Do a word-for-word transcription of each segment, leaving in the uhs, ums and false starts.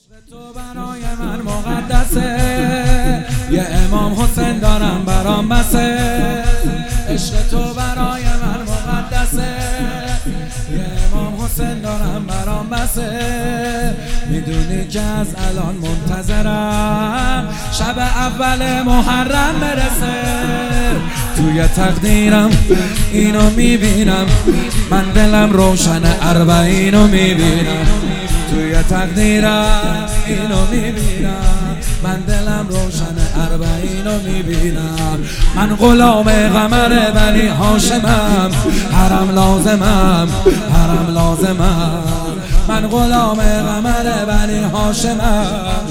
تو برای من مقدسه، یه امام حسین دارم برام بسه. عشق تو برای من مقدسه، یه امام حسین دارم برام بسه. میدونی که از الان منتظرم شب اول محرم برسه. توی تقدیرم اینو میبینم، من دلم روشن اربعینو میبینم. توی تقدیرم اینو میبینم، من دلم روشن اربعینو میبینم. من غلام قمر بنی هاشمم، حرم لازمم، حرم لازمم. من غلام قمر بنی هاشمم،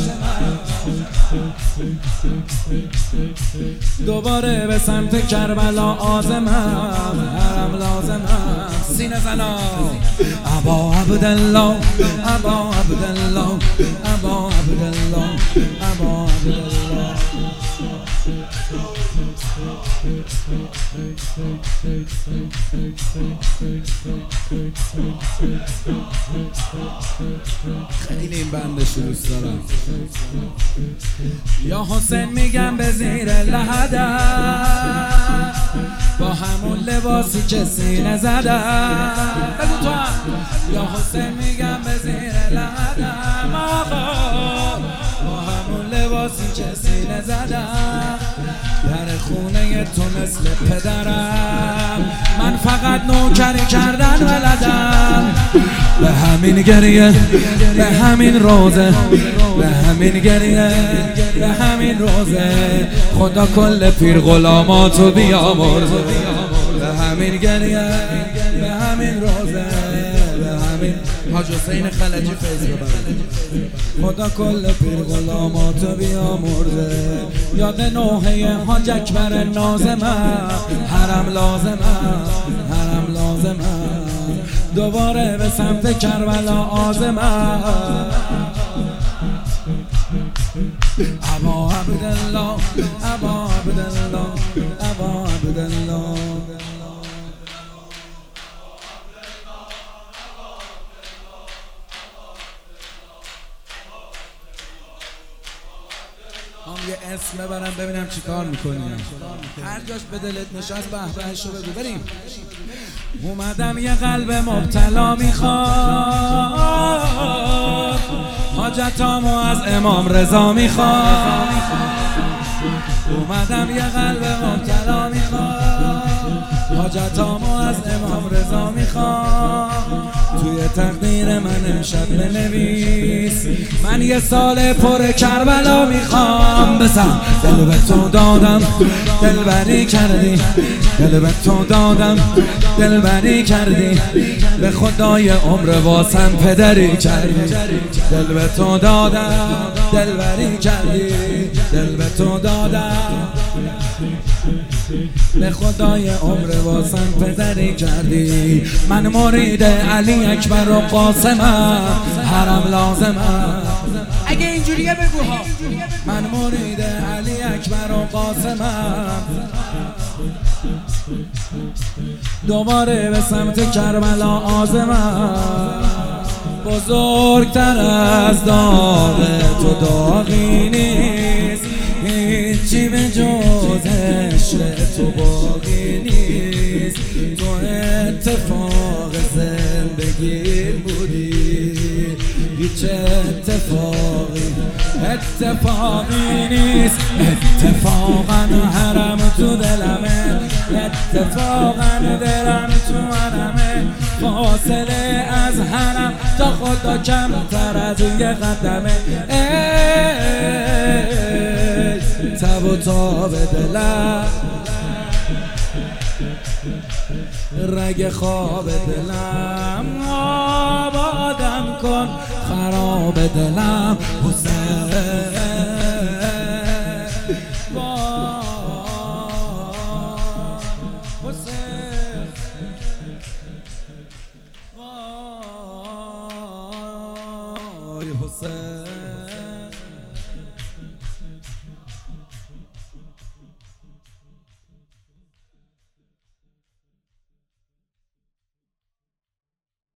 دوباره به سمت کربلا آزمم، حرم لازمم. سینه زنا ابا عبدالله، ابا عبدالله، ابا عبدالله، ابا عبدالله. خیلی این بندش دوست دارم. یا حسین میگم به زیر لحدم، با همون لباسی که سینه زدم. بگو تو هم. یا حسین میگم به زیر لحدم، آقا با همون لباسی که سینه زدم. در خونه تو مثل پدرم، من فقط نوکری کردن ولدم. به همین گریه، به همین روزه، به همین گریه، به همین روزه خدا کل پیر غلاماتو بیامرزه. به همین گریه، به همین روزه، به همین حاج حسین خلجی فیض ببرد. خدا کل پیر غلاماتو بیامرزه. یاد نوحه حاج اکبر نازمم، حرم لازمم، حرم لازمم. دوباره به سمت کربلا آزمم. ابا عبدالله، ابا عبدالله، ابا عبدالله. هم یه اسم ببرم ببینم چی کار میکنی. هر جاش به دلت نشست به بهشو بگو. بریم. اومدم یه قلب مبتلا میخواد، حاجتامو از امام رضا میخواد. اومدم یه قلب مبتلا میخواد، حاجتامو از امام رضا میخواد. توی تقدیر من امشب بنویس، من یه سال پر کربلا میخوام. بسم دل به تو دادم، دلبری کردی، دل به تو دادم، دلبری کردی. به خدای عمر واسم پدری کردی. دل به تو دادم، دلبری کردی، دل به تو دادم. به خدای عمر واسم پدری کردی. من مرید علی اکبر و قاسمم، حرم لازمم. اگه اینجوریه بگو ها. من مرید علی اکبر و قاسمم، دوباره به سمت کربلا آزمم. بزرگتر از داغ تو داغی نیست، هیچی به جز عشق تو باقی نیست. تو اتفاق زندگی بودی، هیچ اتفاقی اتفاقی نیست. اتفاقا حرم تو دلمه، اتفاقا دلم تو حرمه. فاصله از حرم تا خدا کمتر از یه قدمه. تب و تاب دلم، رگ خواب دلم. آبادم کن خراب دلم حسین. حسین وای حسین.